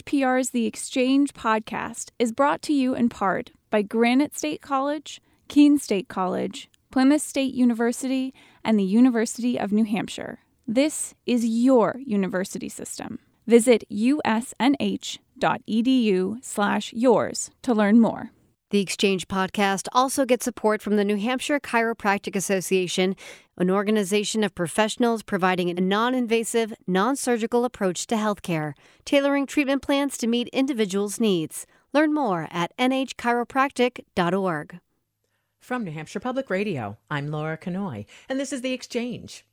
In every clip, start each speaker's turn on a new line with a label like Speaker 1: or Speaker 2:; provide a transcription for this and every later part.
Speaker 1: NHPR's The Exchange podcast is brought to you in part by Granite State College, Keene State College, Plymouth State University, and the University of New Hampshire. This is your university system. Visit usnh.edu/yours to learn more.
Speaker 2: The Exchange podcast also gets support from the New Hampshire Chiropractic Association, an organization of professionals providing a non-invasive, non-surgical approach to healthcare, tailoring treatment plans to meet individuals' needs. Learn more at nhchiropractic.org.
Speaker 3: From New Hampshire Public Radio, I'm Laura Kanoy, and this is The Exchange.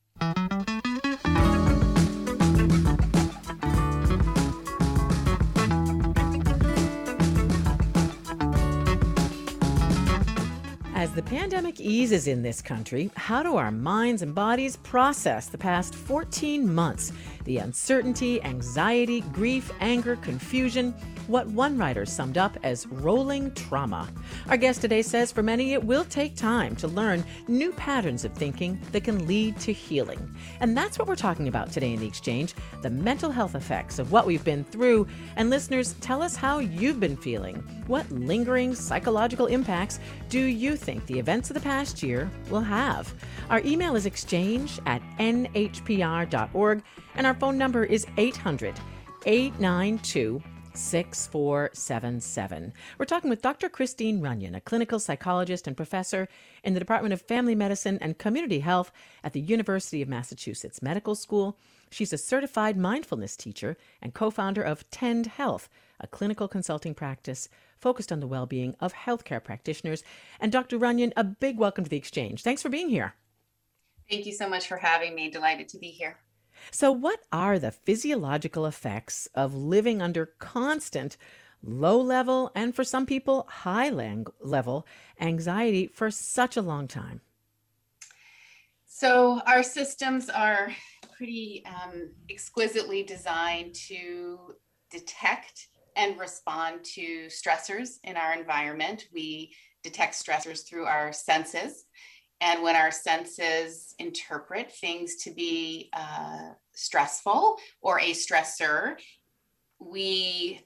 Speaker 3: As the pandemic eases in this country, how do our minds and bodies process the past 14 months? The uncertainty, anxiety, grief, anger, confusion, what one writer summed up as rolling trauma. Our guest today says for many it will take time to learn new patterns of thinking that can lead to healing. And that's what we're talking about today in The Exchange, the mental health effects of what we've been through. And listeners, tell us how you've been feeling. What lingering psychological impacts do you think the events of the past year will have? Our email is exchange@nhpr.org, and our phone number is 800-892-6477. We're talking with Dr. Christine Runyon, a clinical psychologist and professor in the Department of Family Medicine and Community Health at the University of Massachusetts Medical School. She's a certified mindfulness teacher and co-founder of Tend Health, a clinical consulting practice focused on the well-being of healthcare practitioners. And Dr. Runyon, a big welcome to The Exchange. Thanks for being here.
Speaker 4: Thank you so much for having me. Delighted to be here.
Speaker 3: So what are the physiological effects of living under constant low-level and for some people high-level anxiety for such a long time?
Speaker 4: So our systems are pretty exquisitely designed to detect and respond to stressors in our environment. We detect stressors through our senses. And when our senses interpret things to be stressful or a stressor, we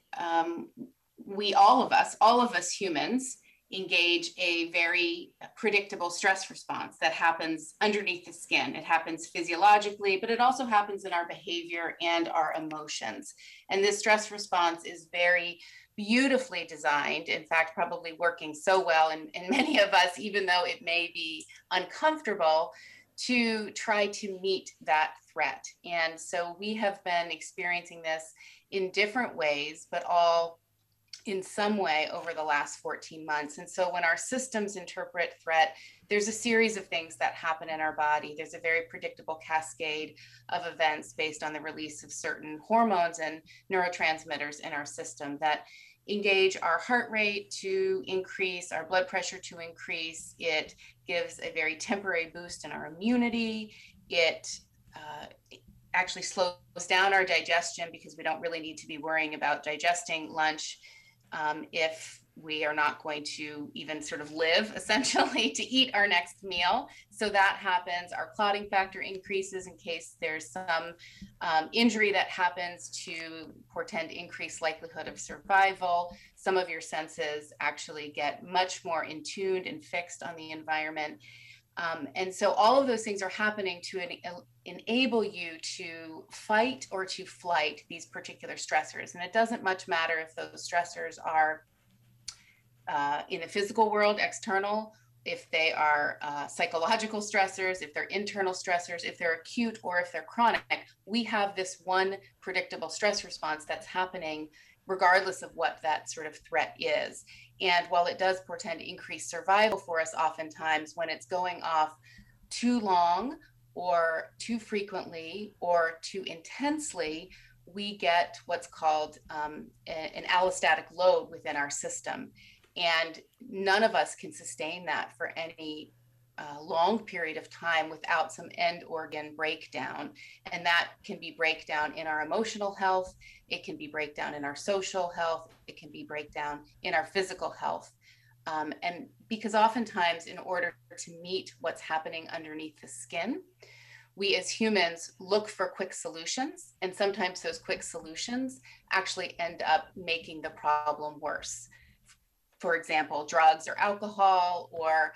Speaker 4: all of us humans engage a very predictable stress response that happens underneath the skin. It happens physiologically, but it also happens in our behavior and our emotions. And this stress response is very beautifully designed, in fact, probably working so well in many of us, even though it may be uncomfortable, to try to meet that threat. And so we have been experiencing this in different ways, but all in some way over the last 14 months. And so when our systems interpret threat, there's a series of things that happen in our body. There's a very predictable cascade of events based on the release of certain hormones and neurotransmitters in our system that engage our heart rate to increase, our blood pressure to increase. It gives a very temporary boost in our immunity. It actually slows down our digestion because we don't really need to be worrying about digesting lunch if we are not going to even sort of live essentially to eat our next meal. So that happens. Our clotting factor increases in case there's some injury that happens to portend increased likelihood of survival. Some of your senses actually get much more in tuned and fixed on the environment. And so all of those things are happening to enable you to fight or to flight these particular stressors. And it doesn't much matter if those stressors are in the physical world, external, if they are psychological stressors, if they're internal stressors, if they're acute or if they're chronic. We have this one predictable stress response that's happening regardless of what that sort of threat is. And while it does portend increased survival for us oftentimes, when it's going off too long or too frequently or too intensely, we get what's called an allostatic load within our system. And none of us can sustain that for any long period of time without some end organ breakdown. And that can be breakdown in our emotional health. It can be breakdown in our social health. It can be breakdown in our physical health. And because oftentimes in order to meet what's happening underneath the skin, we as humans look for quick solutions, and sometimes those quick solutions actually end up making the problem worse. For example, drugs or alcohol, or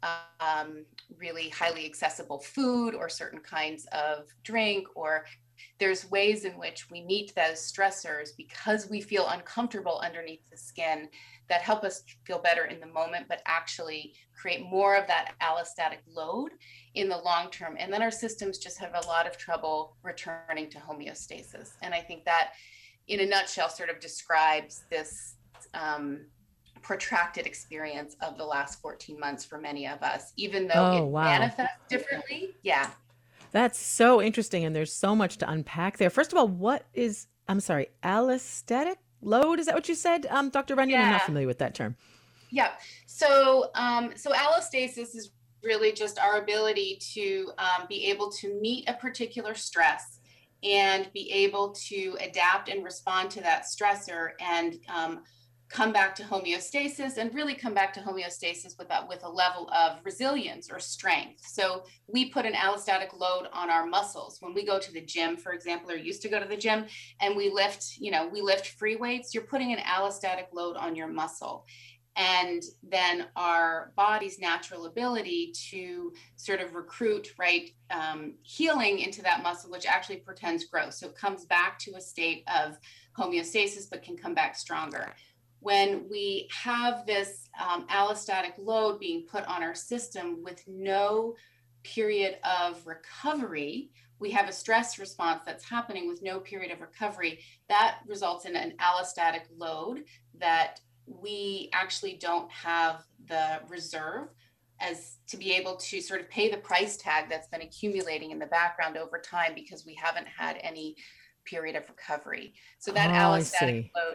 Speaker 4: really highly accessible food, or certain kinds of drink, or there's ways in which we meet those stressors because we feel uncomfortable underneath the skin that help us feel better in the moment, but actually create more of that allostatic load in the long term. And then our systems just have a lot of trouble returning to homeostasis. And I think that, in a nutshell, sort of describes this protracted experience of the last 14 months for many of us, even though manifests differently. Yeah.
Speaker 3: That's so interesting. And there's so much to unpack there. First of all, allostatic load? Is that what you said? Dr. Runyon, I'm not familiar with that term.
Speaker 4: Yeah. So allostasis is really just our ability to be able to meet a particular stress and be able to adapt and respond to that stressor, and come back to homeostasis, and really come back to homeostasis with a level of resilience or strength. So we put an allostatic load on our muscles when we go to the gym, for example, or used to go to the gym, and we lift free weights. You're putting an allostatic load on your muscle. And then our body's natural ability to sort of recruit, healing into that muscle, which actually portends growth. So it comes back to a state of homeostasis, but can come back stronger. When we have this allostatic load being put on our system with no period of recovery, we have a stress response that's happening with no period of recovery. That results in an allostatic load that we actually don't have the reserve as to be able to sort of pay the price tag that's been accumulating in the background over time, because we haven't had any period of recovery. So that allostatic load,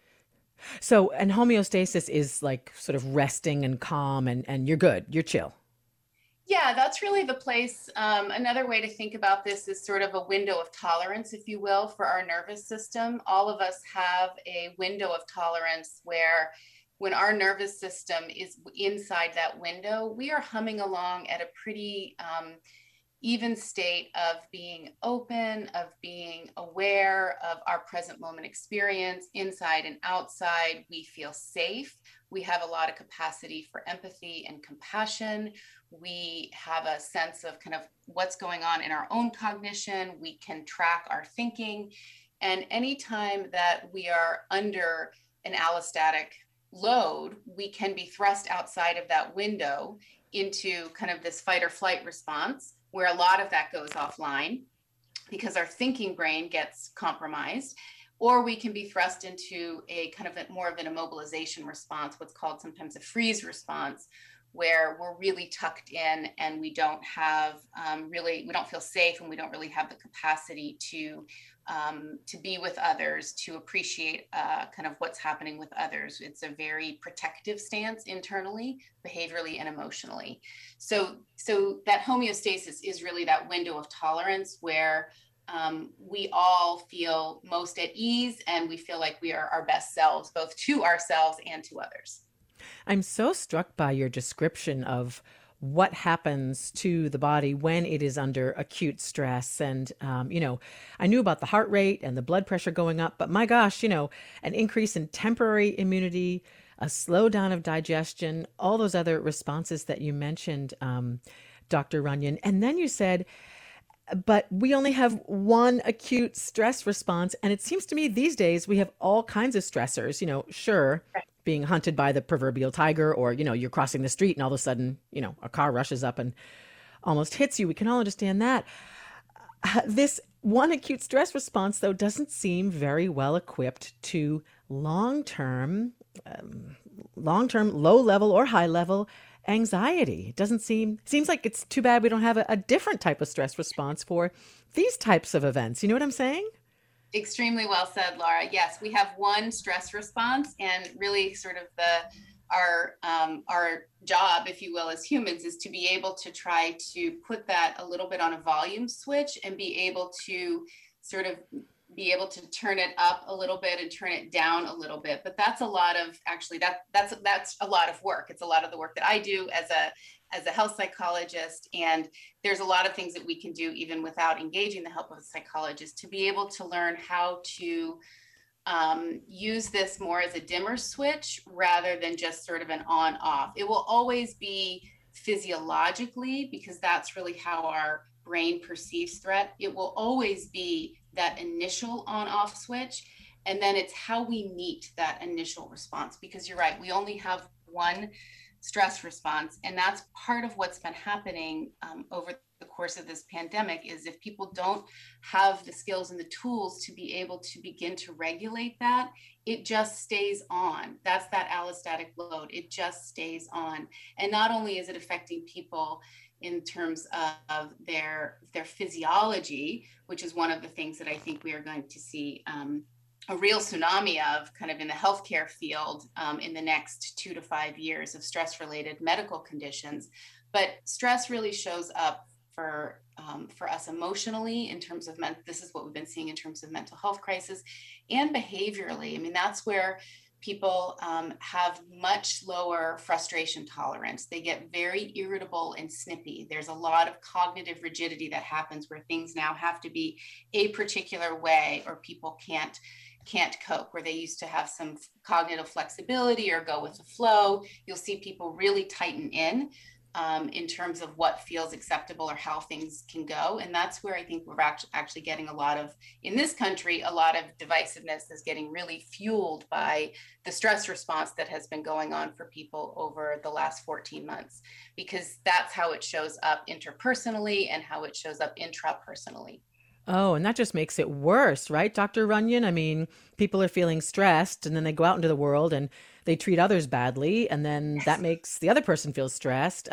Speaker 3: So, and homeostasis is like sort of resting and calm, and you're good, you're chill.
Speaker 4: Yeah, that's really the place. Another way to think about this is sort of a window of tolerance, if you will, for our nervous system. All of us have a window of tolerance where, when our nervous system is inside that window, we are humming along at a pretty even state of being open, of being aware of our present moment experience, inside and outside. We feel safe. We have a lot of capacity for empathy and compassion. We have a sense of kind of what's going on in our own cognition. We can track our thinking. And anytime that we are under an allostatic load, we can be thrust outside of that window into kind of this fight or flight response, where a lot of that goes offline because our thinking brain gets compromised. Or we can be thrust into a kind of more of an immobilization response, what's called sometimes a freeze response, where we're really tucked in and we don't have we don't feel safe, and we don't really have the capacity to be with others, to appreciate kind of what's happening with others. It's a very protective stance internally, behaviorally, and emotionally. So that homeostasis is really that window of tolerance where we all feel most at ease, and we feel like we are our best selves, both to ourselves and to others.
Speaker 3: I'm so struck by your description of what happens to the body when it is under acute stress. And, I knew about the heart rate and the blood pressure going up, but my gosh, an increase in temporary immunity, a slowdown of digestion, all those other responses that you mentioned, Dr. Runyon. And then you said, but we only have one acute stress response. And it seems to me these days we have all kinds of stressors, sure, being hunted by the proverbial tiger, or, you're crossing the street and all of a sudden, a car rushes up and almost hits you. We can all understand that. This one acute stress response, though, doesn't seem very well equipped to long-term, low level or high level anxiety. It doesn't seems like it's too bad we don't have a different type of stress response for these types of events. You know what I'm saying?
Speaker 4: Extremely well said, Laura. Yes, we have one stress response, and really sort of our job, if you will, as humans, is to be able to try to put that a little bit on a volume switch and be able to sort of be able to turn it up a little bit and turn it down a little bit. But that's a lot of, actually, that's a lot of work. It's a lot of the work that I do as a health psychologist. And there's a lot of things that we can do even without engaging the help of a psychologist to be able to learn how to use this more as a dimmer switch rather than just sort of an on off. It will always be physiologically, because that's really how our brain perceives threat. It will always be that initial on off switch. And then it's how we meet that initial response, because you're right, we only have one stress response. And that's part of what's been happening over the course of this pandemic, is if people don't have the skills and the tools to be able to begin to regulate that, it just stays on. That's that allostatic load. It just stays on. And not only is it affecting people in terms of their physiology, which is one of the things that I think we are going to see a real tsunami of kind of in the healthcare field in the next 2 to 5 years of stress-related medical conditions. But stress really shows up for us emotionally in terms of this is what we've been seeing in terms of mental health crisis and behaviorally. I mean, that's where people have much lower frustration tolerance. They get very irritable and snippy. There's a lot of cognitive rigidity that happens where things now have to be a particular way, or people can't cope, where they used to have some cognitive flexibility or go with the flow. You'll see people really tighten in terms of what feels acceptable or how things can go. And that's where I think we're actually getting a lot of, in this country, a lot of divisiveness is getting really fueled by the stress response that has been going on for people over the last 14 months, because that's how it shows up interpersonally and how it shows up intrapersonally.
Speaker 3: Oh, and that just makes it worse, right, Dr. Runyon? I mean, people are feeling stressed and then they go out into the world and they treat others badly, and then that makes the other person feel stressed.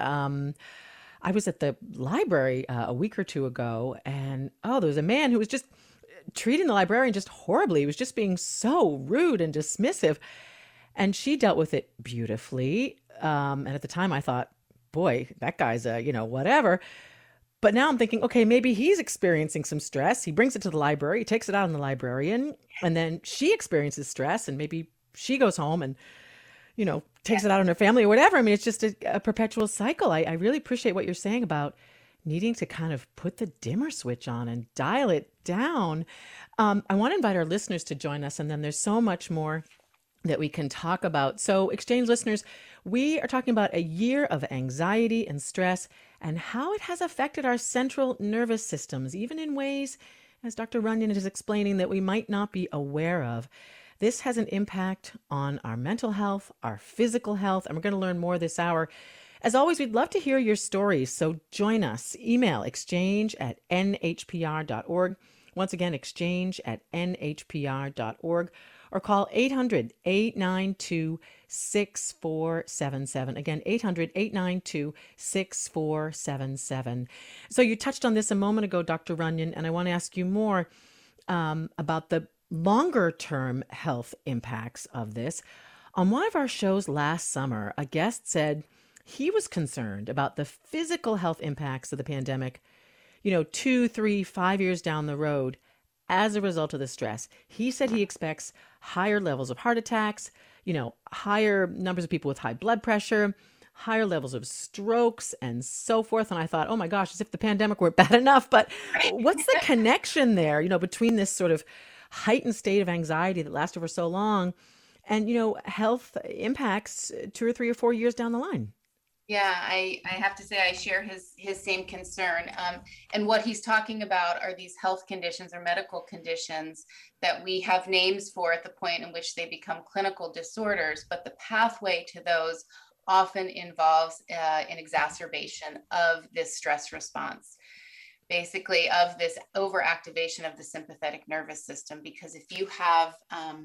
Speaker 3: I was at the library a week or two ago, and there was a man who was just treating the librarian just horribly. He was just being so rude and dismissive, and she dealt with it beautifully. And at the time I thought, boy, that guy's whatever. But now I'm thinking, okay, maybe he's experiencing some stress. He brings it to the library, he takes it out on the librarian, and then she experiences stress, and maybe she goes home and, takes it out on her family or whatever. I mean, it's just a perpetual cycle. I really appreciate what you're saying about needing to kind of put the dimmer switch on and dial it down. I want to invite our listeners to join us, and then there's so much more that we can talk about. So, Exchange listeners, we are talking about a year of anxiety and stress and how it has affected our central nervous systems, even in ways, as Dr. Runyon is explaining, that we might not be aware of. This has an impact on our mental health, our physical health, and we're going to learn more this hour. As always, we'd love to hear your stories, so join us. Email exchange@nhpr.org. Once again, exchange@nhpr.org. Or call 800-892-6477. Again, 800-892-6477. So you touched on this a moment ago, Dr. Runyon, and I want to ask you more about the longer term health impacts of this. On one of our shows last summer, a guest said he was concerned about the physical health impacts of the pandemic, 2, 3, 5 years down the road as a result of the stress. He said he expects higher levels of heart attacks, higher numbers of people with high blood pressure, higher levels of strokes, and so forth. And I thought, oh my gosh, as if the pandemic weren't bad enough. But what's the connection there, between this sort of heightened state of anxiety that lasted for so long and, health impacts 2 or 3 or 4 years down the line?
Speaker 4: Yeah, I have to say I share his same concern. And what he's talking about are these health conditions or medical conditions that we have names for at the point in which they become clinical disorders. But the pathway to those often involves an exacerbation of this stress response, basically of this overactivation of the sympathetic nervous system. Because if you have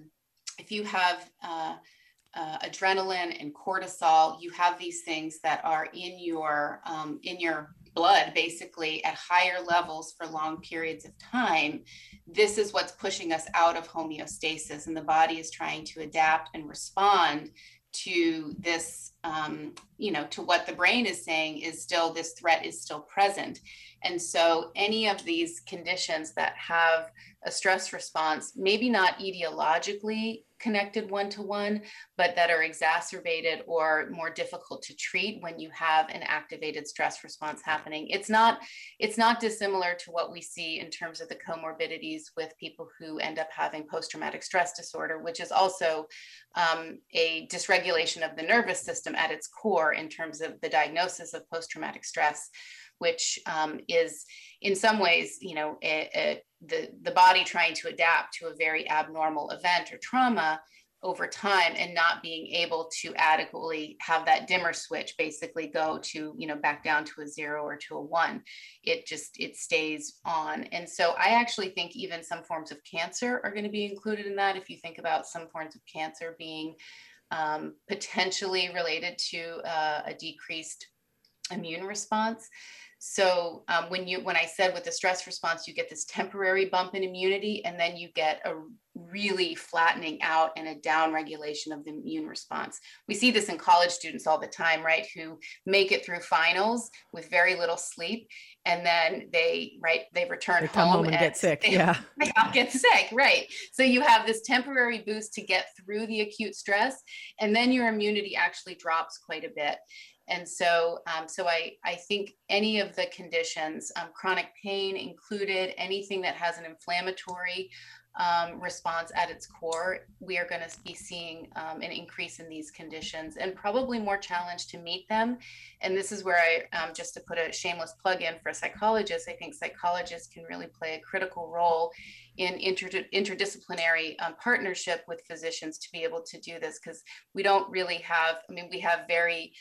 Speaker 4: adrenaline and cortisol, you have these things that are in your blood, basically at higher levels for long periods of time. This is what's pushing us out of homeostasis, and the body is trying to adapt and respond to this, to what the brain is saying is still, this threat is still present. And so any of these conditions that have a stress response, maybe not etiologically connected one-to-one, but that are exacerbated or more difficult to treat when you have an activated stress response happening. It's not dissimilar to what we see in terms of the comorbidities with people who end up having post-traumatic stress disorder, which is also a dysregulation of the nervous system at its core in terms of the diagnosis of post-traumatic stress, which is in some ways, the body trying to adapt to a very abnormal event or trauma over time and not being able to adequately have that dimmer switch basically go to, back down to a 0 or to a 1. It stays on. And so I actually think even some forms of cancer are going to be included in that. If you think about some forms of cancer being potentially related to a decreased immune response. So when I said with the stress response, you get this temporary bump in immunity, and then you get a really flattening out and a down regulation of the immune response. We see this in college students all the time, right? Who make it through finals with very little sleep. And then they return
Speaker 3: home and get sick.
Speaker 4: They all get sick, right? So you have this temporary boost to get through the acute stress, and then your immunity actually drops quite a bit. And so, I think any of the conditions, chronic pain included, anything that has an inflammatory response at its core, we are going to be seeing an increase in these conditions and probably more challenge to meet them. And this is where I, just to put a shameless plug in for psychologists, I think psychologists can really play a critical role in interdisciplinary partnership with physicians to be able to do this, because we don't really have, we have very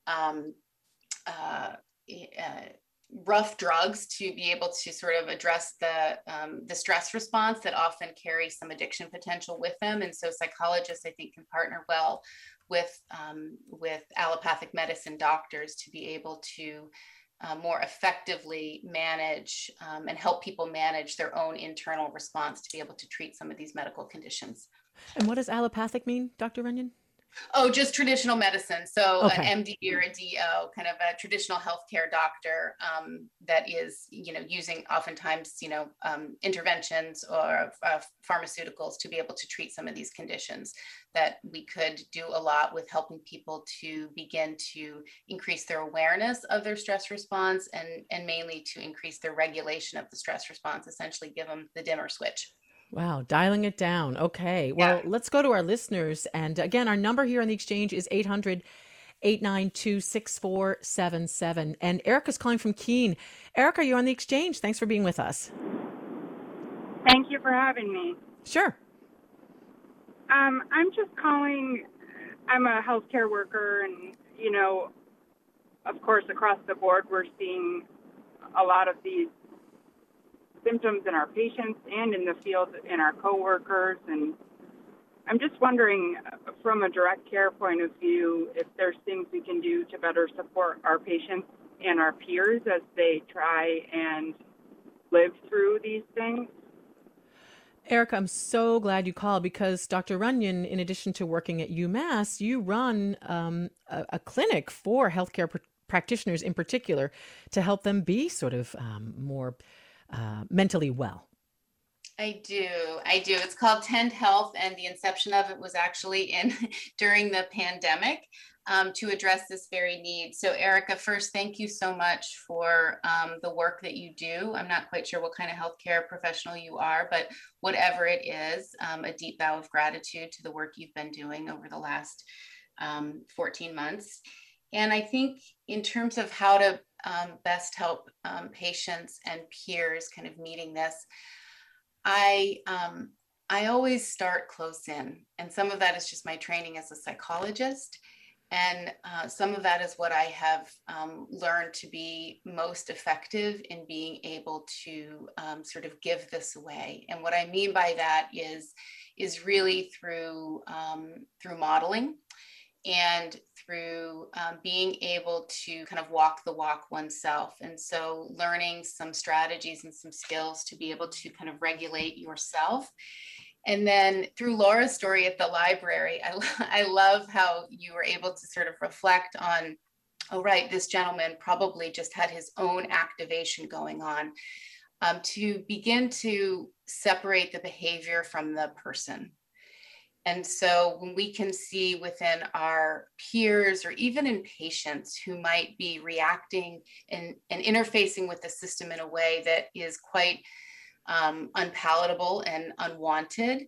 Speaker 4: rough drugs to be able to sort of address the stress response that often carry some addiction potential with them. And so psychologists, I think, can partner well with allopathic medicine doctors to be able to more effectively manage and help people manage their own internal response to be able to treat some of these medical conditions.
Speaker 3: And what does allopathic mean, Dr. Runyon?
Speaker 4: Oh, just traditional medicine. So
Speaker 3: okay.
Speaker 4: An MD or a DO, kind of a traditional healthcare doctor that is, using oftentimes, interventions or pharmaceuticals to be able to treat some of these conditions, that we could do a lot with helping people to begin to increase their awareness of their stress response and mainly to increase their regulation of the stress response, essentially give them the dimmer switch.
Speaker 3: Wow, dialing it down. Okay, well, let's go to our listeners. And again, our number here on the exchange is 800-892-6477. And Erica's calling from Keene. Erica, you're on the exchange. Thanks for being with us.
Speaker 5: Thank you for having me.
Speaker 3: Sure.
Speaker 5: I'm just calling. I'm a healthcare worker, and, of course, across the board, we're seeing a lot of these symptoms in our patients and in the field in our coworkers. And I'm just wondering, from a direct care point of view, if there's things we can do to better support our patients and our peers as they try and live through these things.
Speaker 3: Erica, I'm so glad you called, because Dr. Runyon, in addition to working at UMass, you run a clinic for healthcare practitioners in particular to help them be sort of more mentally well.
Speaker 4: I do. It's called Tend Health, and the inception of it was actually during the pandemic to address this very need. So Erica, first, thank you so much for the work that you do. I'm not quite sure what kind of healthcare professional you are, but whatever it is, a deep bow of gratitude to the work you've been doing over the last 14 months. And I think in terms of how to best help patients and peers kind of meeting this, I always start close in, and some of that is just my training as a psychologist, and some of that is what I have learned to be most effective in being able to sort of give this away. And what I mean by that is really through modeling and through being able to kind of walk the walk oneself. And so learning some strategies and some skills to be able to kind of regulate yourself. And then through Laura's story at the library, I love how you were able to sort of reflect on, oh, right, this gentleman probably just had his own activation going on. to begin to separate the behavior from the person. And so when we can see within our peers or even in patients who might be reacting and interfacing with the system in a way that is quite unpalatable and unwanted,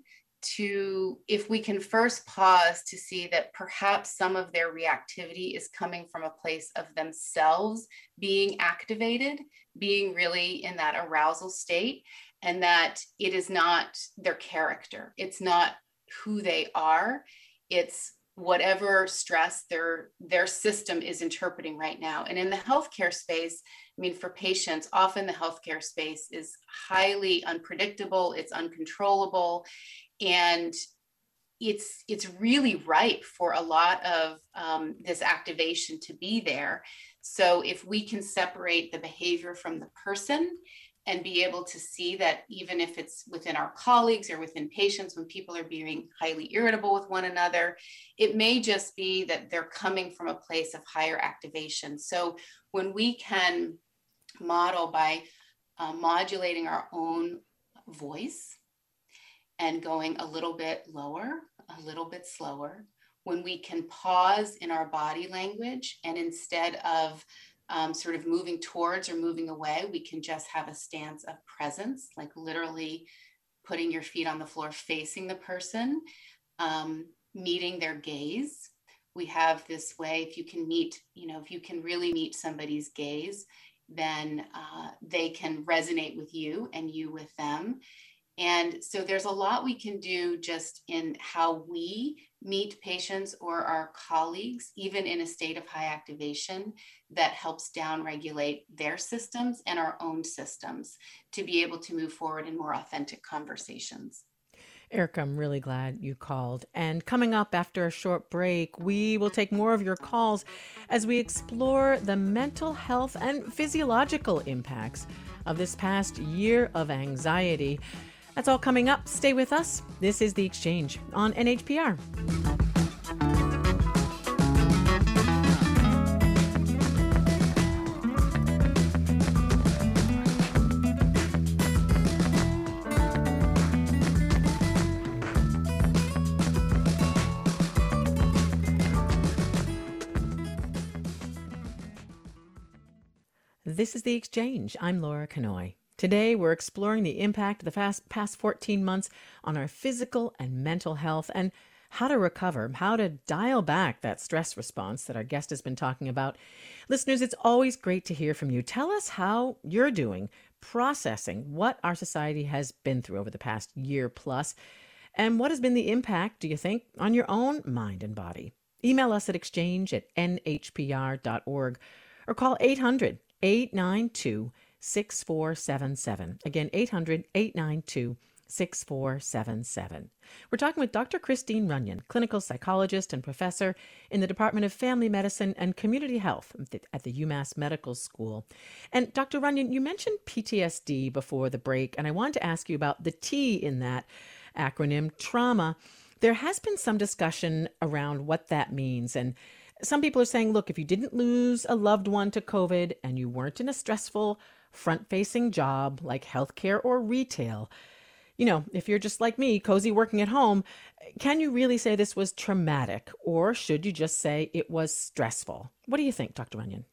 Speaker 4: if we can first pause to see that perhaps some of their reactivity is coming from a place of themselves being activated, being really in that arousal state, and that it is not their character. It's not who they are. It's whatever stress their system is interpreting right now. And in the healthcare space, I mean, for patients, often the healthcare space is highly unpredictable, it's uncontrollable, and it's really ripe for a lot of this activation to be there. So if we can separate the behavior from the person and be able to see that even if it's within our colleagues or within patients, when people are being highly irritable with one another, it may just be that they're coming from a place of higher activation. So when we can model by modulating our own voice and going a little bit lower, a little bit slower, when we can pause in our body language and instead of sort of moving towards or moving away, we can just have a stance of presence, like literally putting your feet on the floor, facing the person, meeting their gaze. We have this way, if you can really meet somebody's gaze, then they can resonate with you and you with them. And so there's a lot we can do just in how we meet patients or our colleagues, even in a state of high activation, that helps downregulate their systems and our own systems to be able to move forward in more authentic conversations.
Speaker 3: Erica, I'm really glad you called. And coming up after a short break, we will take more of your calls as we explore the mental health and physiological impacts of this past year of anxiety. That's all coming up. Stay with us. This is The Exchange on NHPR. This is The Exchange. I'm Laura Kanoy. Today, we're exploring the impact of the past 14 months on our physical and mental health and how to recover, how to dial back that stress response that our guest has been talking about. Listeners, it's always great to hear from you. Tell us how you're doing, processing what our society has been through over the past year plus, and what has been the impact, do you think, on your own mind and body. Email us at exchange@nhpr.org or call 800-892-6477. Again, 800-892-6477. We're talking with Dr. Christine Runyon, clinical psychologist and professor in the Department of Family Medicine and Community Health at the UMass Medical School. And Dr. Runyon, you mentioned PTSD before the break, and I wanted to ask you about the T in that acronym, trauma. There has been some discussion around what that means, and some people are saying, look, if you didn't lose a loved one to COVID and you weren't in a stressful front-facing job like healthcare or retail, if you're just like me, cozy working at home, can you really say this was traumatic, or should you just say it was stressful? What do you think, Dr. Runyon?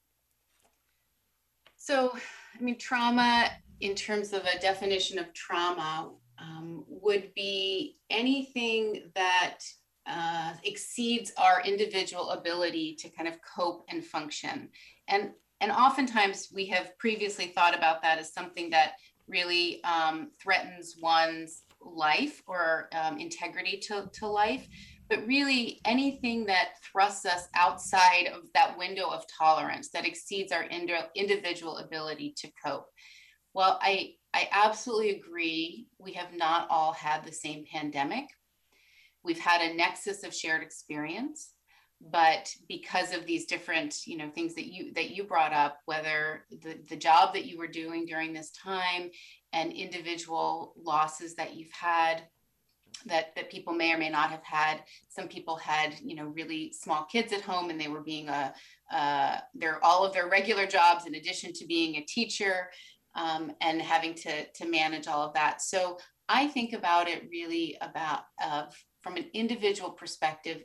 Speaker 4: So, trauma, in terms of a definition of trauma, would be anything that exceeds our individual ability to kind of cope and function. And oftentimes we have previously thought about that as something that really threatens one's life or integrity to life. But really anything that thrusts us outside of that window of tolerance, that exceeds our individual ability to cope. Well, I absolutely agree. We have not all had the same pandemic. We've had a nexus of shared experience, but because of these different, things that you brought up, whether the job that you were doing during this time and individual losses that you've had, that people may or may not have had. Some people had, really small kids at home, and they were being all of their regular jobs in addition to being a teacher. and having to manage all of that. So I think about it really about from an individual perspective,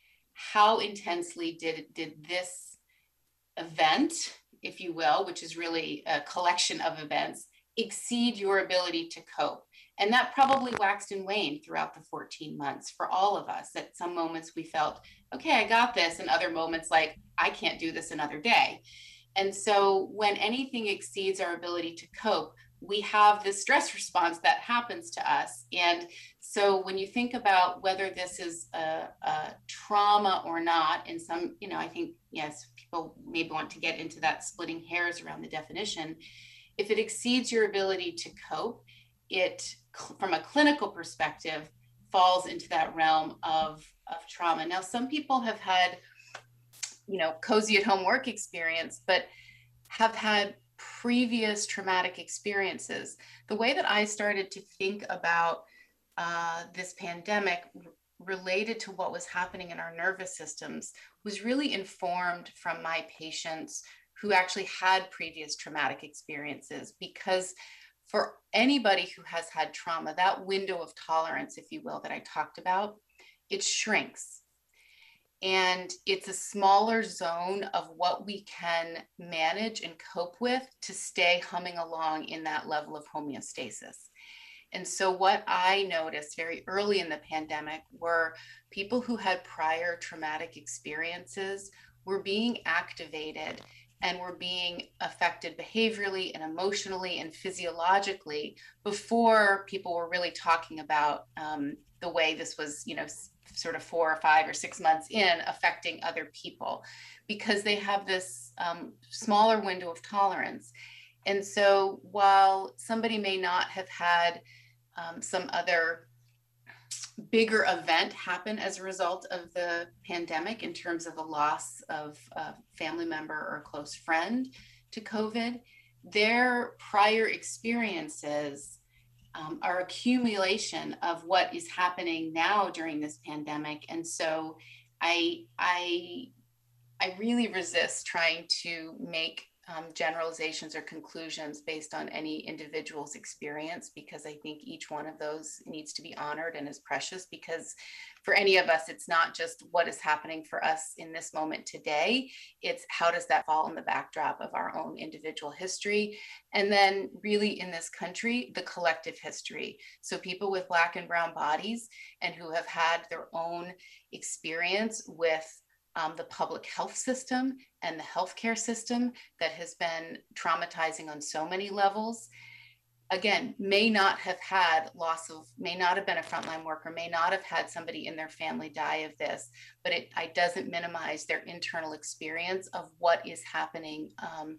Speaker 4: how intensely did this event, if you will, which is really a collection of events, exceed your ability to cope? And that probably waxed and waned throughout the 14 months for all of us. At some moments we felt, okay, I got this, and other moments like, I can't do this another day. And so when anything exceeds our ability to cope, we have this stress response that happens to us. And so when you think about whether this is a trauma or not, in some, I think, yes, people maybe want to get into that splitting hairs around the definition. If it exceeds your ability to cope, it, from a clinical perspective, falls into that realm of trauma. Now, some people have had, cozy at home work experience, but have had previous traumatic experiences. The way that I started to think about this pandemic related to what was happening in our nervous systems was really informed from my patients who actually had previous traumatic experiences. Because for anybody who has had trauma, that window of tolerance, if you will, that I talked about, it shrinks. And it's a smaller zone of what we can manage and cope with to stay humming along in that level of homeostasis. And so what I noticed very early in the pandemic were people who had prior traumatic experiences were being activated and were being affected behaviorally and emotionally and physiologically before people were really talking about the way this was, sort of 4 or 5 or 6 months in affecting other people, because they have this smaller window of tolerance. And so while somebody may not have had some other bigger event happen as a result of the pandemic in terms of a loss of a family member or a close friend to COVID, their prior experiences are accumulation of what is happening now during this pandemic. And so I really resist trying to make generalizations or conclusions based on any individual's experience, because I think each one of those needs to be honored and is precious. Because for any of us, it's not just what is happening for us in this moment today, it's how does that fall in the backdrop of our own individual history, and then really in this country, the collective history. So people with Black and brown bodies and who have had their own experience with the public health system and the healthcare system that has been traumatizing on so many levels, again, may not have been a frontline worker, may not have had somebody in their family die of this, but it doesn't minimize their internal experience of what is happening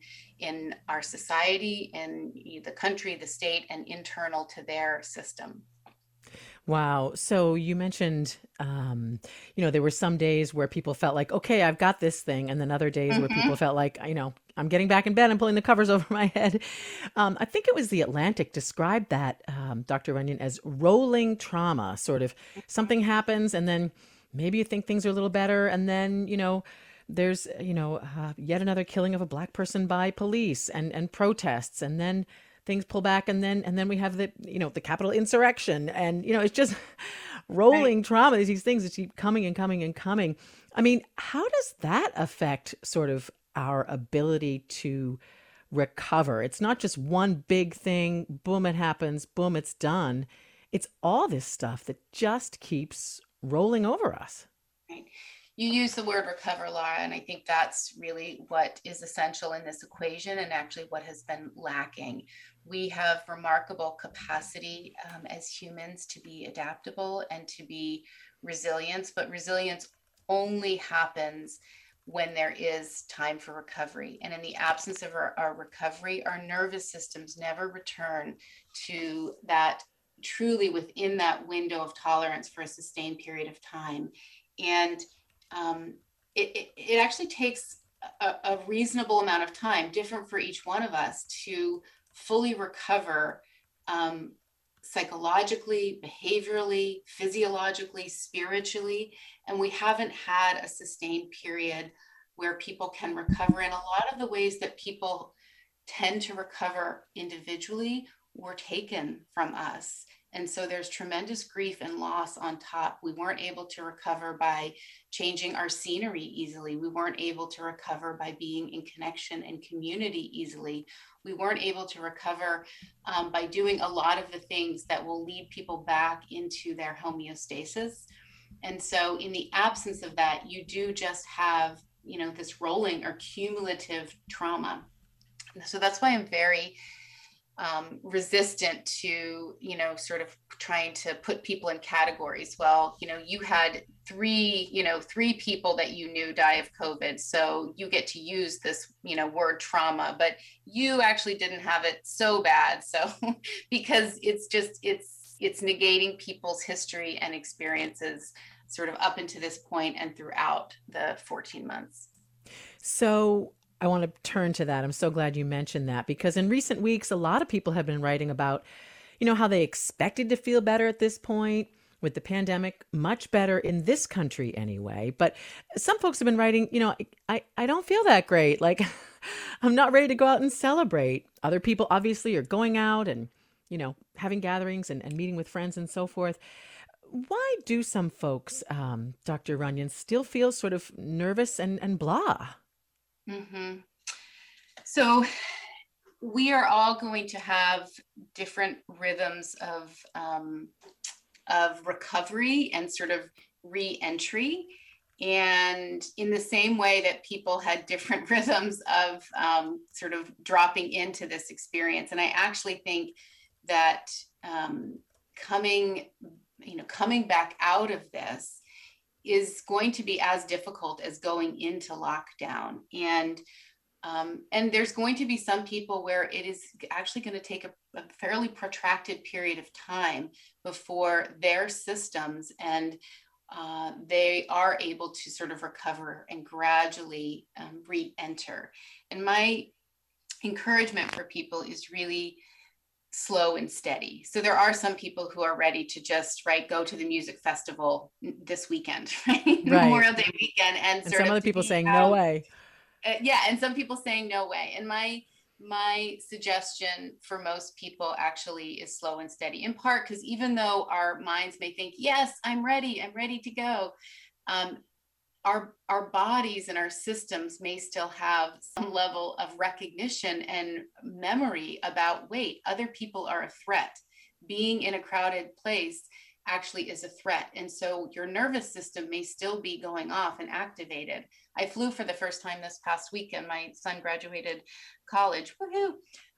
Speaker 4: in our society, in the country, the state, and internal to their system.
Speaker 3: Wow. So you mentioned, there were some days where people felt like, okay, I've got this thing. And then other days where people felt like, I'm getting back in bed and pulling the covers over my head. I think it was The Atlantic described that, Dr. Runyon, as rolling trauma. Sort of something happens and then maybe you think things are a little better. And then, there's, yet another killing of a Black person by police and protests. And then things pull back, and then we have the Capitol insurrection, and it's just rolling trauma. These things that keep coming and coming and coming. I mean, how does that affect sort of our ability to recover? It's not just one big thing, boom, it happens, boom, it's done. It's all this stuff that just keeps rolling over us.
Speaker 4: Right. You use the word recover, Laura, and I think that's really what is essential in this equation, and actually what has been lacking. We have remarkable capacity as humans to be adaptable and to be resilient, but resilience only happens when there is time for recovery. And in the absence of our recovery, our nervous systems never return to that truly within that window of tolerance for a sustained period of time. And it actually takes a reasonable amount of time, different for each one of us, to fully recover psychologically, behaviorally, physiologically, spiritually. And we haven't had a sustained period where people can recover in a lot of the ways that people tend to recover individually were taken from us. And so there's tremendous grief and loss on top. We weren't able to recover by changing our scenery easily. We weren't able to recover by being in connection and community easily. We weren't able to recover by doing a lot of the things that will lead people back into their homeostasis. And so in the absence of that, you do just have, this rolling or cumulative trauma. So that's why I'm very resistant to, sort of trying to put people in categories. Well, you had three people that you knew die of COVID. So you get to use this, word trauma, but you actually didn't have it so bad. So because it's negating people's history and experiences sort of up into this point and throughout the 14 months.
Speaker 3: So I want to turn to that. I'm so glad you mentioned that, because in recent weeks, a lot of people have been writing about, how they expected to feel better at this point with the pandemic, much better in this country anyway. But some folks have been writing, I don't feel that great. Like, I'm not ready to go out and celebrate. Other people obviously are going out and, having gatherings and meeting with friends and so forth. Why do some folks, Dr. Runyon, still feel sort of nervous and blah?
Speaker 4: Mm-hmm. So we are all going to have different rhythms of recovery and sort of re-entry. And in the same way that people had different rhythms of sort of dropping into this experience. And I actually think that coming back out of this is going to be as difficult as going into lockdown. And there's going to be some people where it is actually going to take a fairly protracted period of time before their systems and they are able to sort of recover and gradually re-enter. And my encouragement for people is really slow and steady. So there are some people who are ready to just go to the music festival this weekend, right? Memorial Day weekend, and
Speaker 3: some other people saying no way.
Speaker 4: And some people saying no way. And my suggestion for most people actually is slow and steady, in part because even though our minds may think, yes, I'm ready to go, our bodies and our systems may still have some level of recognition and memory about, wait, other people are a threat. Being in a crowded place actually is a threat. And so your nervous system may still be going off and activated. I flew for the first time this past weekend. My son graduated college. Woohoo!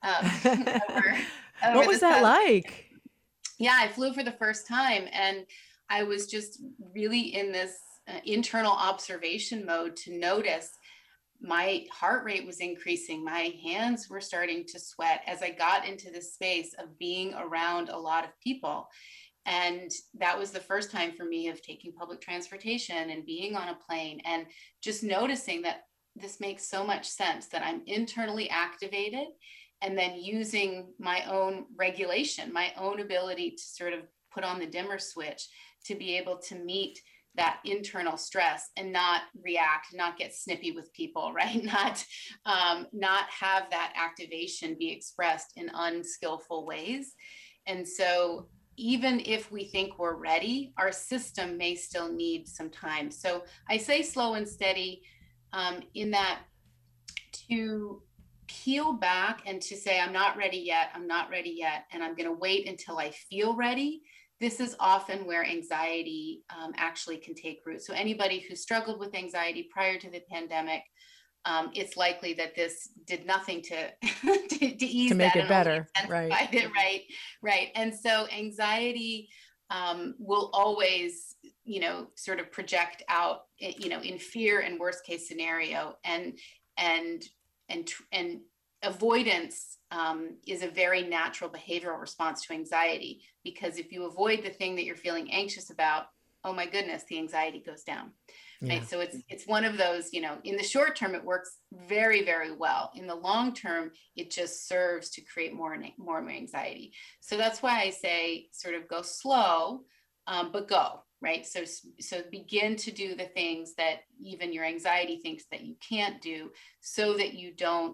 Speaker 3: What was that like?
Speaker 4: Yeah, I flew for the first time, and I was just really in this internal observation mode to notice my heart rate was increasing. My hands were starting to sweat as I got into this space of being around a lot of people. And that was the first time for me of taking public transportation and being on a plane and just noticing that this makes so much sense, that I'm internally activated and then using my own regulation, my own ability to sort of put on the dimmer switch to be able to meet that internal stress and not react, not get snippy with people, right? Not have that activation be expressed in unskillful ways. And so even if we think we're ready, our system may still need some time. So I say slow and steady in that to peel back and to say, I'm not ready yet, and I'm going to wait until I feel ready. This is often where anxiety actually can take root. So anybody who struggled with anxiety prior to the pandemic, it's likely that this did nothing to ease
Speaker 3: to make
Speaker 4: that
Speaker 3: it better, right?
Speaker 4: Right. And so anxiety will always, sort of project out, in fear and worst case scenario, and avoidance is a very natural behavioral response to anxiety, because if you avoid the thing that you're feeling anxious about, oh my goodness, the anxiety goes down. Yeah. Right. So it's one of those, in the short term, it works very, very well. In the long term, it just serves to create more anxiety. So that's why I say sort of go slow, but go, right? So begin to do the things that even your anxiety thinks that you can't do, so that you don't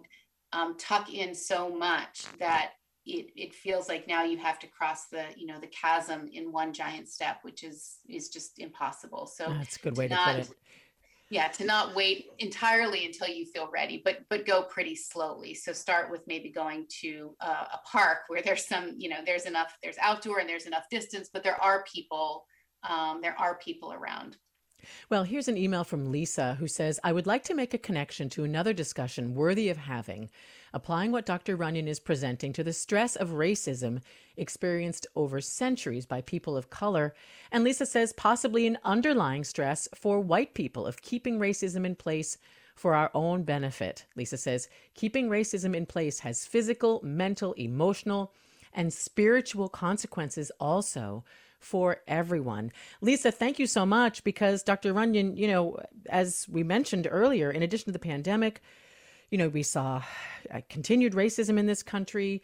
Speaker 4: tuck in so much that it feels like now you have to cross the chasm in one giant step, which is just impossible. So
Speaker 3: that's a good way to put it.
Speaker 4: Yeah, to not wait entirely until you feel ready, but go pretty slowly. So start with maybe going to a park where there's some, there's outdoor and there's enough distance, but there are people around.
Speaker 3: Well, here's an email from Lisa who says, I would like to make a connection to another discussion worthy of having, applying what Dr. Runyon is presenting to the stress of racism experienced over centuries by people of color. And Lisa says possibly an underlying stress for white people of keeping racism in place for our own benefit. Lisa says, keeping racism in place has physical, mental, emotional, and spiritual consequences also for everyone. Lisa, thank you so much, because Dr. Runyon, as we mentioned earlier, in addition to the pandemic, we saw continued racism in this country,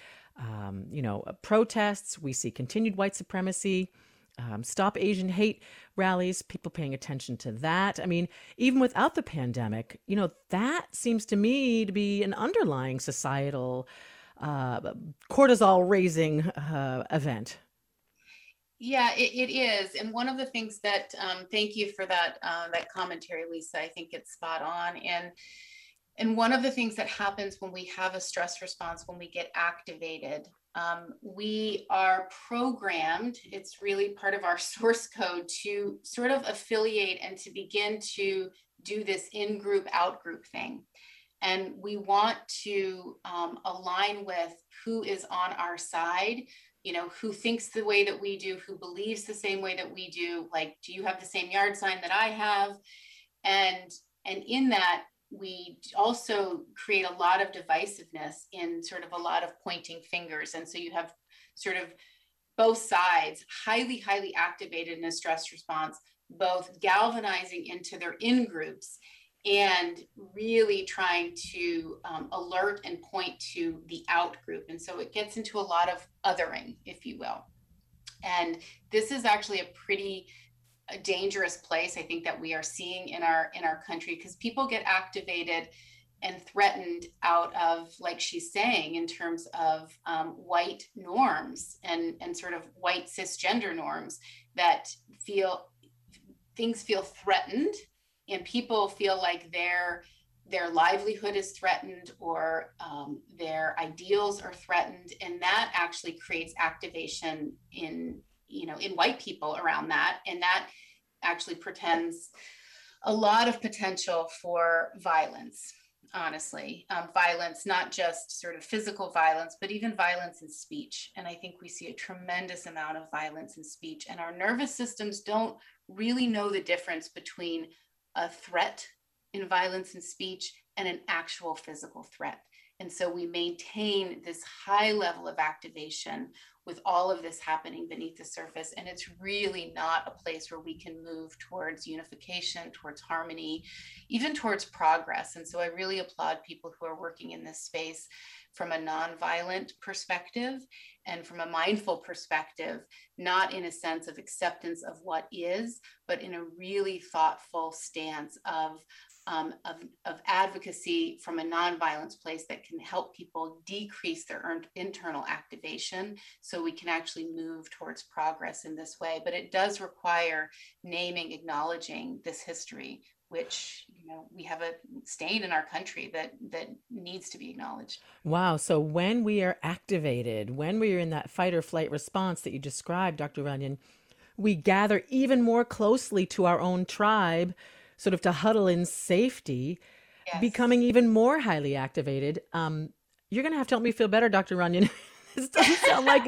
Speaker 3: protests, we see continued white supremacy, Stop Asian Hate rallies, people paying attention to that. I mean, even without the pandemic, that seems to me to be an underlying societal cortisol raising event.
Speaker 4: Yeah, it is. And one of the things that, thank you for that commentary, Lisa. I think it's spot on. And one of the things that happens when we have a stress response, when we get activated, we are programmed, it's really part of our source code, to sort of affiliate and to begin to do this in-group, out-group thing. And we want to align with who is on our side, who thinks the way that we do, who believes the same way that we do. Like, do you have the same yard sign that I have? And in that, we also create a lot of divisiveness in sort of a lot of pointing fingers. And so you have sort of both sides highly, highly activated in a stress response, both galvanizing into their in-groups and really trying to alert and point to the out group. And so it gets into a lot of othering, if you will. And this is actually a pretty dangerous place, I think, that we are seeing in our country, because people get activated and threatened out of, like she's saying, in terms of white norms and sort of white cisgender norms that things feel threatened, and people feel like their livelihood is threatened, or their ideals are threatened, and that actually creates activation in white people around that, and that actually portends a lot of potential for violence. Honestly, violence, not just sort of physical violence, but even violence in speech. And I think we see a tremendous amount of violence in speech, and our nervous systems don't really know the difference between a threat in violence and speech and an actual physical threat. And so we maintain this high level of activation with all of this happening beneath the surface. And it's really not a place where we can move towards unification, towards harmony, even towards progress. And so I really applaud people who are working in this space from a nonviolent perspective and from a mindful perspective, not in a sense of acceptance of what is, but in a really thoughtful stance of advocacy from a nonviolence place that can help people decrease their internal activation, so we can actually move towards progress in this way. But it does require naming, acknowledging this history, which we have a stain in our country that needs to be acknowledged.
Speaker 3: Wow. So when we are activated, when we are in that fight or flight response that you described, Dr. Runyon, we gather even more closely to our own tribe, sort of to huddle in safety, yes, becoming even more highly activated. You're going to have to help me feel better, Dr. Runyon. This doesn't sound like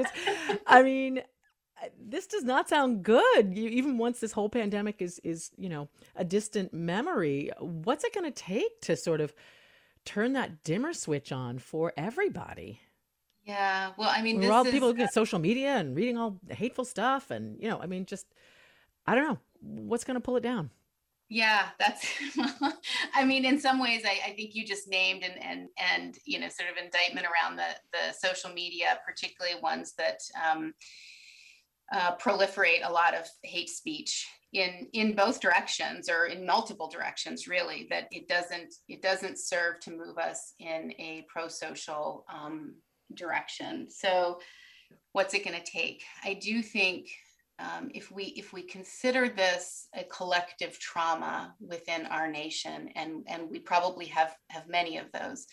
Speaker 3: this does not sound good. Even once this whole pandemic is a distant memory, what's it going to take to sort of turn that dimmer switch on for everybody?
Speaker 4: Yeah, well, I mean,
Speaker 3: people looking at social media and reading all the hateful stuff, and I don't know what's going to pull it down.
Speaker 4: Yeah, that's, I mean, in some ways, I think you just named and sort of indictment around the social media, particularly ones that proliferate a lot of hate speech. in both directions, or in multiple directions, really, that it doesn't serve to move us in a pro-social direction. So what's it going to take? I do think if we consider this a collective trauma within our nation, and we probably have many of those,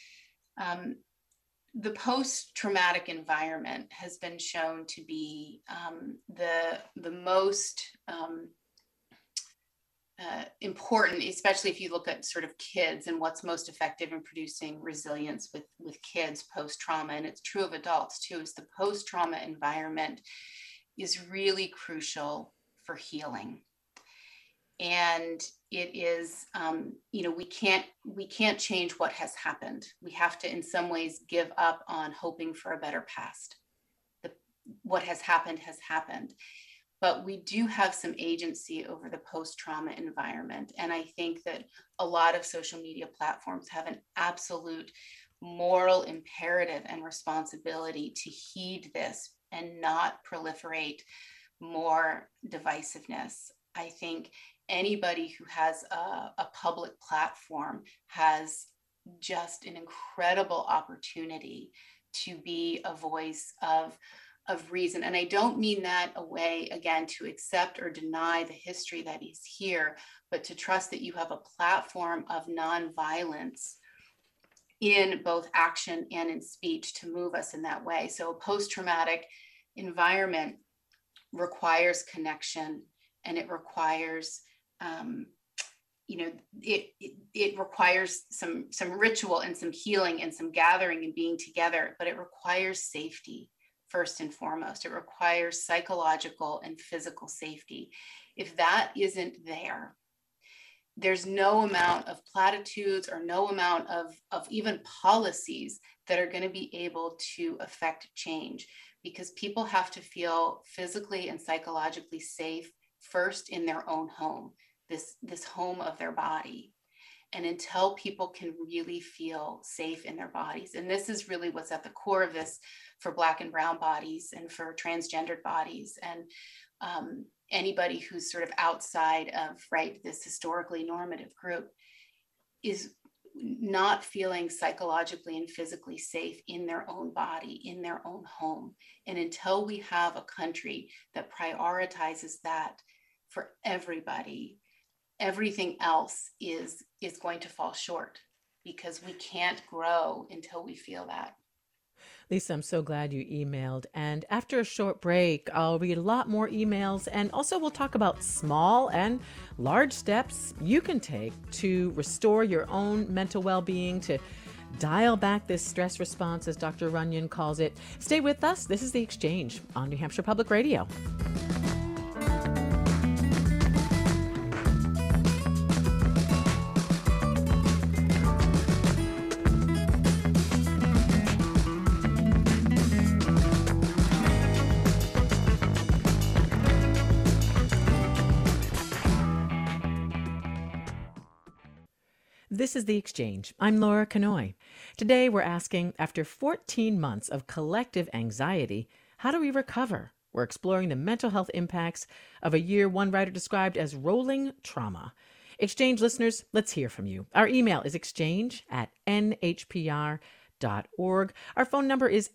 Speaker 4: the post-traumatic environment has been shown to be the most important, especially if you look at sort of kids and what's most effective in producing resilience with kids post-trauma. And it's true of adults too, is the post-trauma environment is really crucial for healing. And it is, we can't change what has happened. We have to, in some ways, give up on hoping for a better past. What has happened has happened. But we do have some agency over the post-trauma environment. And I think that a lot of social media platforms have an absolute moral imperative and responsibility to heed this and not proliferate more divisiveness. I think anybody who has a public platform has just an incredible opportunity to be a voice of reason. And I don't mean that a way, again, to accept or deny the history that is here, but to trust that you have a platform of nonviolence in both action and in speech to move us in that way. So a post-traumatic environment requires connection, and it requires it requires some ritual and some healing and some gathering and being together, but it requires safety first and foremost. It requires psychological and physical safety. If that isn't there, there's no amount of platitudes or no amount of even policies that are going to be able to affect change, because people have to feel physically and psychologically safe first in their own home, this home of their body. And until people can really feel safe in their bodies, and this is really what's at the core of this for Black and brown bodies and for transgendered bodies, and anybody who's sort of outside of, right, this historically normative group, is not feeling psychologically and physically safe in their own body, in their own home. And until we have a country that prioritizes that for everybody, everything else is going to fall short, because we can't grow until we feel that.
Speaker 3: Lisa, I'm so glad you emailed. And after a short break, I'll read a lot more emails. And also we'll talk about small and large steps you can take to restore your own mental well-being, to dial back this stress response, as Dr. Runyon calls it. Stay with us. This is The Exchange on New Hampshire Public Radio. This is The Exchange. I'm Laura Kanoy. Today we're asking, after 14 months of collective anxiety, how do we recover? We're exploring the mental health impacts of a year one writer described as rolling trauma. Exchange listeners, let's hear from you. Our email is exchange@nhpr.org. Our phone number is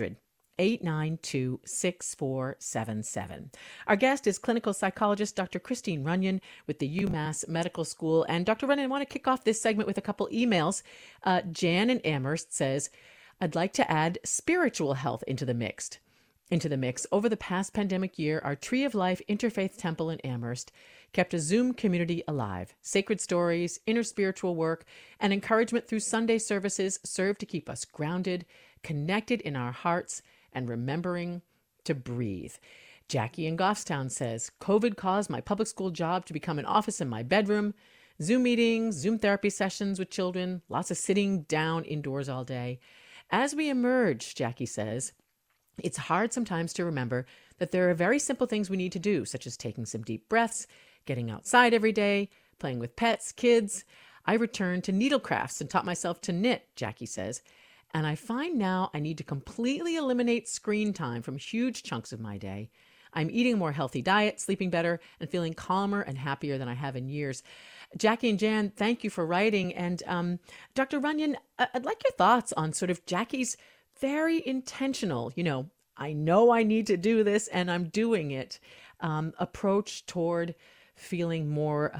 Speaker 3: 800-892-6477. Our guest is clinical psychologist Dr. Christine Runyon with the UMass Medical School. And Dr. Runyon, I want to kick off this segment with a couple emails. Jan in Amherst says, I'd like to add spiritual health into the mix. Over the past pandemic year, our Tree of Life Interfaith Temple in Amherst kept a Zoom community alive. Sacred stories, inner spiritual work, and encouragement through Sunday services served to keep us grounded, connected in our hearts, and remembering to breathe. Jackie in Goffstown says, COVID caused my public school job to become an office in my bedroom. Zoom meetings, Zoom therapy sessions with children, lots of sitting down indoors all day. As we emerge, Jackie says, it's hard sometimes to remember that there are very simple things we need to do, such as taking some deep breaths, getting outside every day, playing with pets, kids. I returned to needlecrafts and taught myself to knit, Jackie says. And I find now I need to completely eliminate screen time from huge chunks of my day. I'm eating a more healthy diet, sleeping better, and feeling calmer and happier than I have in years. Jackie and Jan, thank you for writing. And Dr. Runyon, I'd like your thoughts on sort of Jackie's very intentional, I know I need to do this and I'm doing it, approach toward feeling more,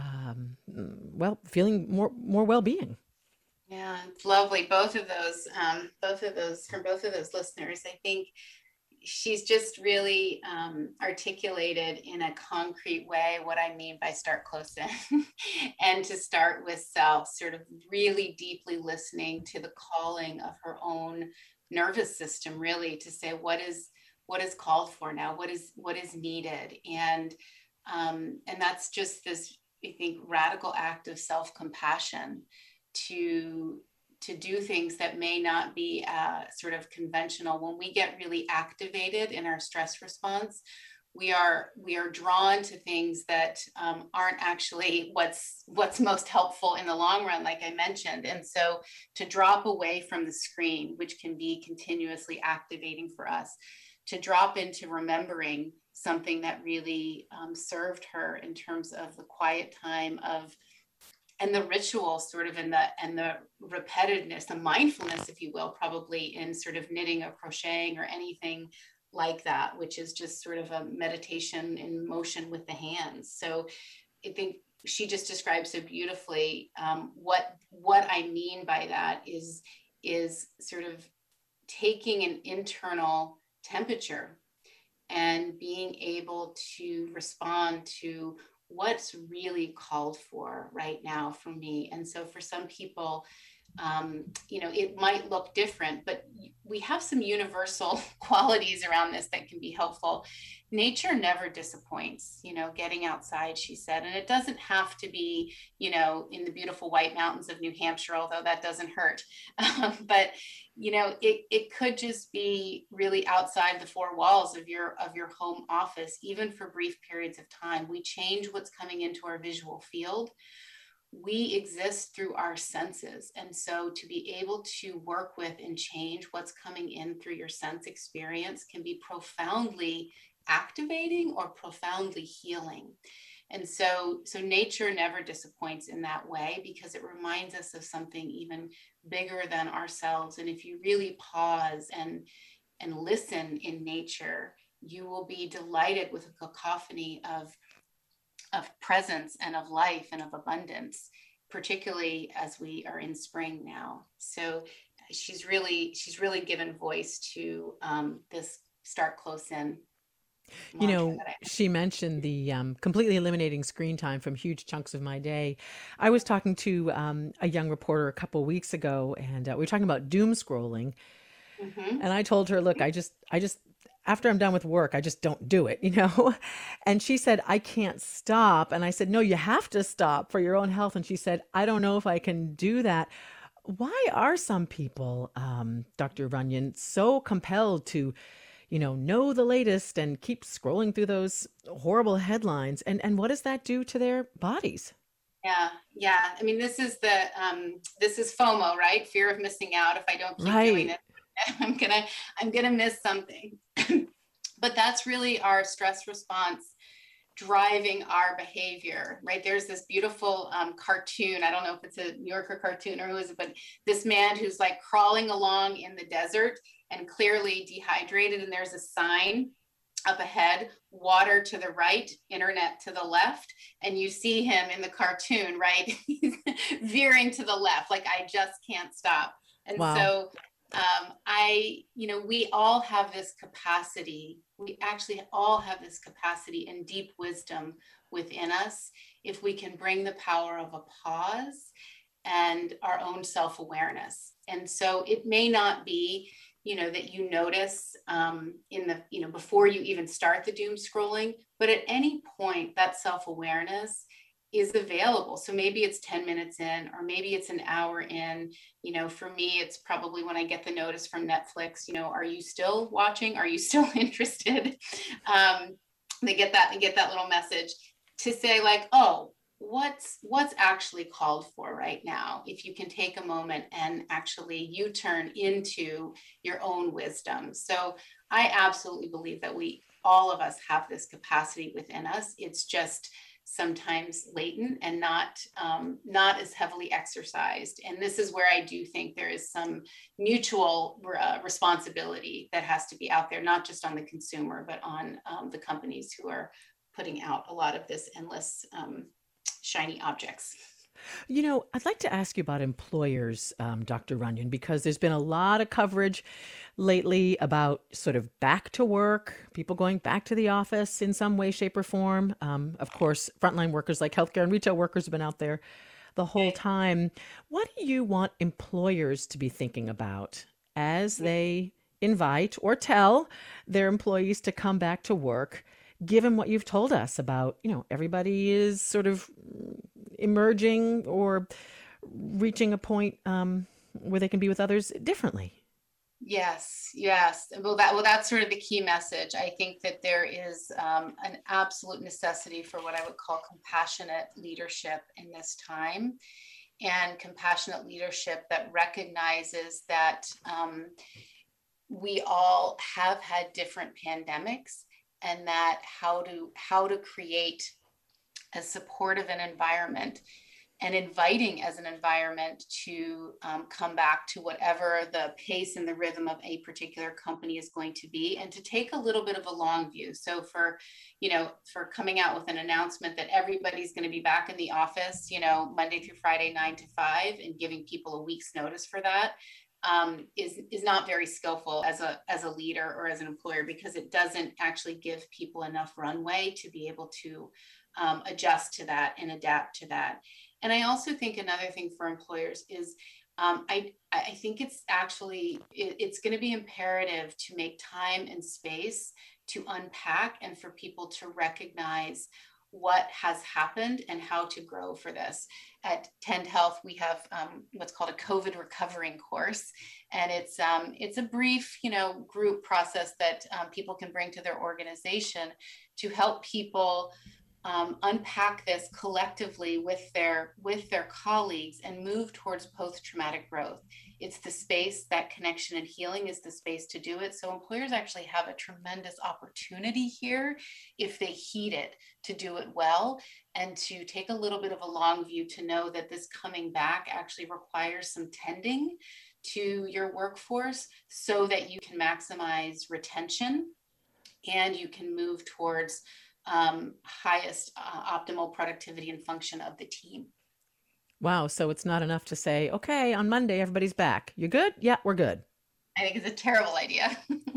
Speaker 3: feeling more well-being.
Speaker 4: Yeah, it's lovely. Both of those from both of those listeners. I think she's just really articulated in a concrete way what I mean by start close in and to start with self, sort of really deeply listening to the calling of her own nervous system, really to say what is called for now, what is needed. And that's just this, I think, radical act of self-compassion to do things that may not be sort of conventional. When we get really activated in our stress response, we are drawn to things that aren't actually what's most helpful in the long run, like I mentioned. And so to drop away from the screen, which can be continuously activating for us, to drop into remembering something that really served her in terms of the quiet time and the ritual sort of and the repetitiveness, the mindfulness, if you will, probably in sort of knitting or crocheting or anything like that, which is just sort of a meditation in motion with the hands. So I think she just describes so beautifully what I mean by that is sort of taking an internal temperature and being able to respond to what's really called for right now for me. And so for some people, it might look different, but we have some universal qualities around this that can be helpful. Nature never disappoints, getting outside, she said, and it doesn't have to be, in the beautiful White Mountains of New Hampshire, although that doesn't hurt. But, it could just be really outside the four walls of your home office, even for brief periods of time. We change what's coming into our visual field. We exist through our senses. And so to be able to work with and change what's coming in through your sense experience can be profoundly activating or profoundly healing. And so nature never disappoints in that way, because it reminds us of something even bigger than ourselves. And if you really pause and listen in nature, you will be delighted with a cacophony of presence and of life and of abundance, particularly as we are in spring now. So she's really given voice to this start close in.
Speaker 3: She mentioned the completely eliminating screen time from huge chunks of my day. I was talking to a young reporter a couple of weeks ago, and we were talking about doom scrolling. Mm-hmm. And I told her, look, I just after I'm done with work, I just don't do it, And she said, I can't stop. And I said, no, you have to stop for your own health. And she said, I don't know if I can do that. Why are some people, Dr. Runyon, so compelled to, know the latest and keep scrolling through those horrible headlines? And what does that do to their bodies?
Speaker 4: Yeah. I mean, this is FOMO, right? Fear of missing out. If I don't keep doing it, I'm gonna miss something. But that's really our stress response driving our behavior, right? There's this beautiful cartoon. I don't know if it's a New Yorker cartoon or who is it, but this man who's like crawling along in the desert and clearly dehydrated. And there's a sign up ahead, water to the right, internet to the left. And you see him in the cartoon, right? He's veering to the left, like, I just can't stop. And wow. So we all have this capacity. We actually all have this capacity and deep wisdom within us if we can bring the power of a pause and our own self-awareness. And so it may not be, that you notice before you even start the doom scrolling, but at any point that self-awareness is available. So maybe it's 10 minutes in, or maybe it's an hour in. For me, it's probably when I get the notice from Netflix, are you still watching? Are you still interested? They get that little message to say, like, oh, what's actually called for right now, if you can take a moment and actually U-turn into your own wisdom. So I absolutely believe that we all of us have this capacity within us. It's just sometimes latent and not as heavily exercised. And this is where I do think there is some mutual responsibility that has to be out there, not just on the consumer, but on the companies who are putting out a lot of this endless shiny objects.
Speaker 3: I'd like to ask you about employers, Dr. Runyon, because there's been a lot of coverage lately about sort of back to work, people going back to the office in some way, shape, or form. Of course, frontline workers like healthcare and retail workers have been out there the whole time. What do you want employers to be thinking about as they invite or tell their employees to come back to work, given what you've told us about, everybody is sort of emerging or reaching a point where they can be with others differently?
Speaker 4: Yes. Well, that's sort of the key message. I think that there is an absolute necessity for what I would call compassionate leadership in this time, and compassionate leadership that recognizes that we all have had different pandemics, and that how to create as supportive an environment and inviting as an environment to come back to whatever the pace and the rhythm of a particular company is going to be, and to take a little bit of a long view. So for coming out with an announcement that everybody's going to be back in the office, Monday through Friday, 9 to 5, and giving people a week's notice for that, is not very skillful as a leader or as an employer, because it doesn't actually give people enough runway to be able to adjust to that and adapt to that. And I also think another thing for employers is I think it's going to be imperative to make time and space to unpack and for people to recognize what has happened and how to grow for this. At Tend Health, we have what's called a COVID recovering course. And it's a brief, group process that people can bring to their organization to help people unpack this collectively with their colleagues and move towards post-traumatic growth. It's the space, that connection and healing is the space to do it. So employers actually have a tremendous opportunity here, if they heed it, to do it well and to take a little bit of a long view, to know that this coming back actually requires some tending to your workforce so that you can maximize retention and you can move towards highest optimal productivity and function of the team.
Speaker 3: Wow. So it's not enough to say, okay, on Monday, everybody's back. You good? Yeah, we're good.
Speaker 4: I think it's a terrible idea.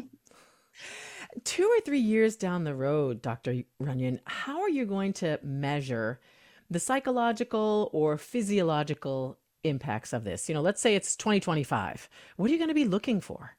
Speaker 3: 2 or 3 years down the road, Dr. Runyon, how are you going to measure the psychological or physiological impacts of this? Let's say it's 2025. What are you going to be looking for?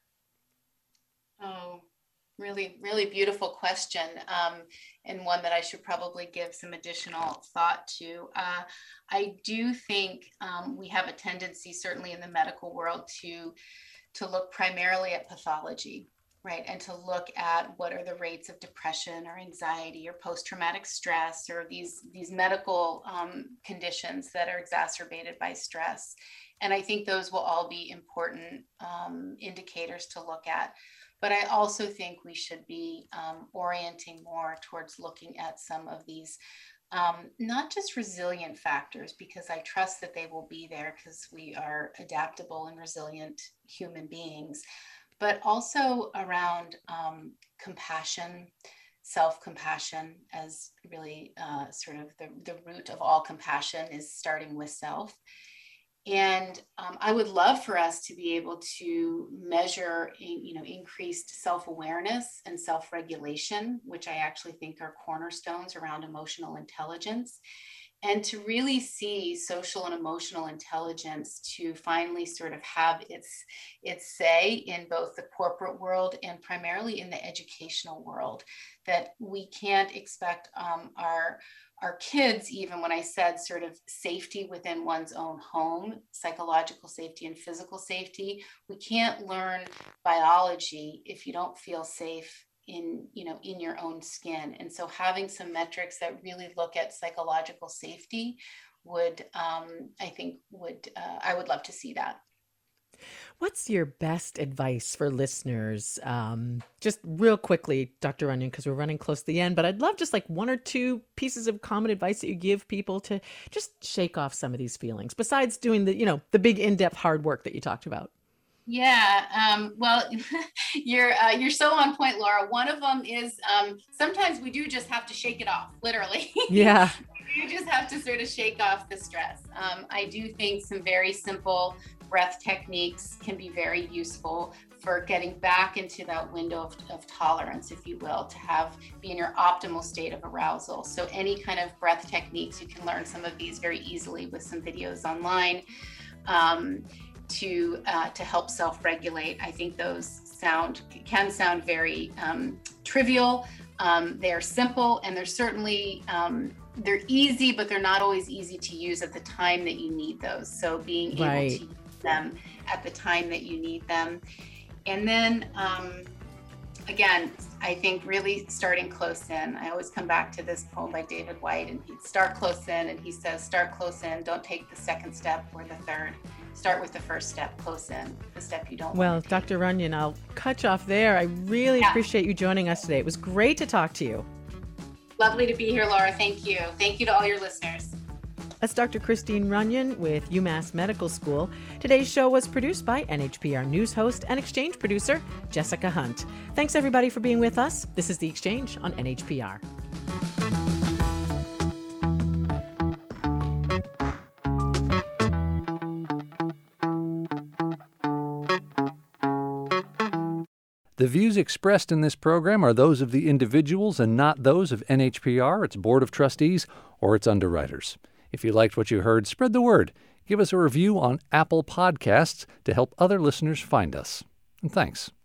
Speaker 4: Oh, really, really beautiful question. And one that I should probably give some additional thought to. I do think we have a tendency, certainly in the medical world, to look primarily at pathology, right? And to look at what are the rates of depression or anxiety or post-traumatic stress, or these medical conditions that are exacerbated by stress. And I think those will all be important indicators to look at. But I also think we should be orienting more towards looking at some of these, not just resilient factors, because I trust that they will be there because we are adaptable and resilient human beings, but also around compassion, self-compassion, as really sort of the root of all compassion is starting with self. And I would love for us to be able to measure, increased self-awareness and self-regulation, which I actually think are cornerstones around emotional intelligence, and to really see social and emotional intelligence to finally sort of have its say in both the corporate world and primarily in the educational world. That we can't expect our kids, even when I said sort of safety within one's own home, psychological safety and physical safety, we can't learn biology if you don't feel safe in your own skin. And so having some metrics that really look at psychological safety would, I would love to see that.
Speaker 3: What's your best advice for listeners? Just real quickly, Dr. Runyon, because we're running close to the end, but I'd love just like one or two pieces of common advice that you give people to just shake off some of these feelings, besides doing the big in-depth hard work that you talked about.
Speaker 4: Yeah, well, you're so on point, Laura. One of them is sometimes we do just have to shake it off, literally.
Speaker 3: Yeah.
Speaker 4: You just have to sort of shake off the stress. I do think some very simple breath techniques can be very useful for getting back into that window of tolerance, if you will, to be in your optimal state of arousal. So any kind of breath techniques, you can learn some of these very easily with some videos online to help self-regulate. I think those can sound very trivial. They're simple, and they're certainly they're easy, but they're not always easy to use at the time that you need those. So being able to use them at the time that you need them. And then, again, I think really starting close in. I always come back to this poem by David Whyte, and he'd start close in, and he says, start close in, don't take the second step or the third. Start with the first step, close in, the step you don't
Speaker 3: Well,
Speaker 4: want to
Speaker 3: Dr. Runyon, I'll cut you off there. I really appreciate you joining us today. It was great to talk to you.
Speaker 4: Lovely to be here, Laura. Thank you. Thank you to all your listeners.
Speaker 3: That's Dr. Christine Runyon with UMass Medical School. Today's show was produced by NHPR news host and exchange producer Jessica Hunt. Thanks, everybody, for being with us. This is The Exchange on NHPR.
Speaker 6: The views expressed in this program are those of the individuals and not those of NHPR, its Board of Trustees, or its underwriters. If you liked what you heard, spread the word. Give us a review on Apple Podcasts to help other listeners find us. And thanks.